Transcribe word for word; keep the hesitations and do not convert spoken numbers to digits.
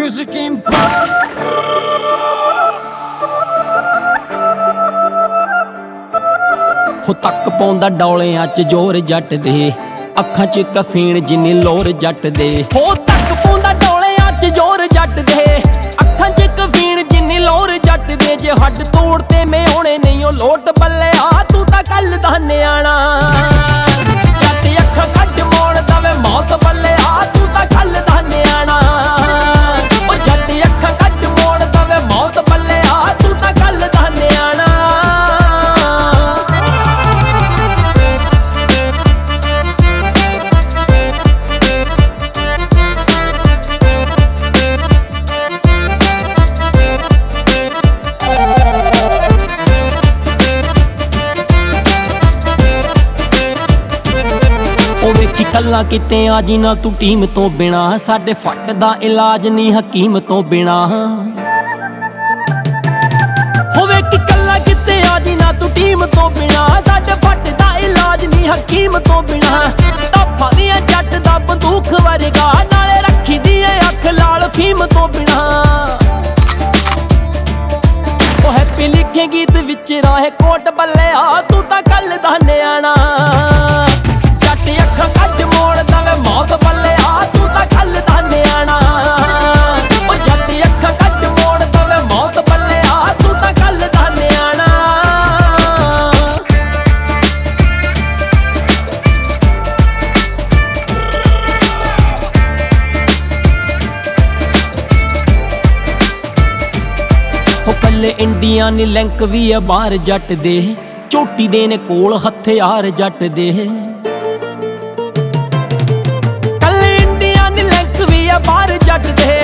Music Empire। ਹੋ ਤੱਕ ਪਾਉਂਦਾ ਡੌਲਿਆਂ ਚ ਜ਼ੋਰ ਜੱਟ ਦੇ, ਅੱਖਾਂ ਚ ਕਫੀਣ ਜਿੰਨੀ ਲੋਰ ਜੱਟ ਦੇ। ਹੋ ਤੱਕ ਪਾਉਂਦਾ ਡੌਲਿਆਂ ਚ ਜ਼ੋਰ ਜੱਟ ਦੇ, ਅੱਖਾਂ ਚ ਕਫੀਣ ਜਿੰਨੀ ਲੋਰ ਜੱਟ ਦੇ। ਜੇ ਹੱਡ ਤੋੜ ਤੇ ਮੈਂ ਹੋਣੇ ਨਹੀਂ ਉਹ ਲੋਟ ਬੱਲਿਆ, ਤੂੰ ਤਾਂ ਕੱਲ ਦਾ ਨਿਆਣਾ। ਜੱਟ ਅੱਖਾਂ ਕੱਢ ਮੋੜ ਦਵੇ ਮੌਤ ਬੱਲਿਆ, ਤੂੰ ਤਾਂ ਕੱਲ ਦਾ ਨਿਆਣਾ। ਉਹ ਜੱਟ ਅੱਖਾਂ ਕੱਢ ਮੋੜ ਦਵੇ ਮੌਤ ਬੱਲਿਆ, ਤੂੰ ਤਾਂ ਕੱਲ ਦਾ ਨਿਆਣਾ। ਉਹ ਵੇਖੀ ਕੱਲਾ ਕਿਤੇ ਆ ਜੀ ਨਾ ਤੂੰ ਟੀਮ ਤੋਂ ਬਿਨਾ, ਸਾਡੇ ਫੱਟ ਦਾ ਇਲਾਜ ਨਹੀਂ ਹਕੀਮ ਤੋਂ ਬਿਨਾ। ਹੋ ਵੇਖੀ ਕੱਲਾ ਕਿਤੇ ਆ ਜੀ ਨਾ ਤੂੰ ਟੀਮ ਤੋਂ ਬਿਨਾ, ਸਾਡੇ ਫੱਟ ਦਾ ਇਲਾਜ ਨਹੀਂ ਹਕੀਮ ਤੋਂ ਬਿਨਾ। ਧਾਫਾ ਦੀਆਂ ਜੱਟ ਦਾ ਬੰਦੂਕ ਵਰਗਾ, ਨਾਲੇ ਰੱਖੀ ਦੀ ਏ ਅੱਖ ਲਾਲ ਫੀਮ ਤੋਂ ਬਿਨਾ। ਉਹ ਹੈਪੀ ਲਿਖੇ ਗੀਤ ਵਿੱਚ ਰਾਹੇ ਕੋਟ ਬੱਲਿਆ, ਤੂੰ ਤਾਂ ਕੱਲ ਦਾ ਨਿਆਣਾ। ਜੱਟ ਅੱਖਾਂ ਕੱਢ ਮੋੜ ਦਵੇ ਮੌਤ ਬੱਲਿਆ, ਤੂੰ ਤਾਂ ਕੱਲ ਦਾ ਨਿਆਣਾ। ਉਹ ਜੱਟ ਅੱਖਾਂ ਕੱਢ ਮੋੜ ਦਵੇ ਮੌਤ ਬੱਲਿਆ, ਤੂੰ ਤਾਂ ਕੱਲ ਦਾ ਨਿਆਣਾ। ਉਹ ਕੱਲੇ ਇੰਡੀਆ ਨੇ ਲਿੰਕ ਵੀ ਆ ਬਾਹਰ ਜੱਟ ਦੇ, ਝੋਟੀ ਦੇ ਨੇ ਕੋਲ ਹਥਿਆਰ ਜੱਟ ਦੇ। ਕੱਲੇ ਇੰਡੀਆ ਨੇ ਲਿੰਕ ਵੀ ਆ ਬਾਹਰ ਜੱਟ ਦੇ,